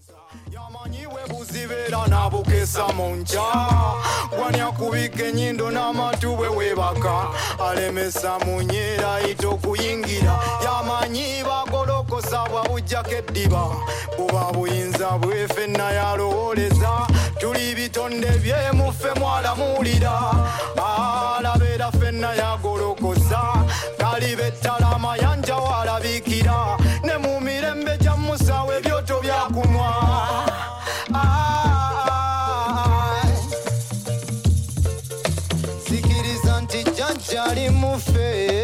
yamanyiwe buzibera nabukesa munja wanya kubika enyindo n'amatu bwe webaka alemesa munyera ito kuyingira yamanyi bagolokosa bwabujjako eddiba buba buyinza bwefe nayalowoleza tuli bitonde byemuffe mwalamulira alabera fenna yagolokosa kalibetala amayanja walabikira ne mu mirembe gya musawe ebyoto byakumwa sikiriza nti jjajja ali muffe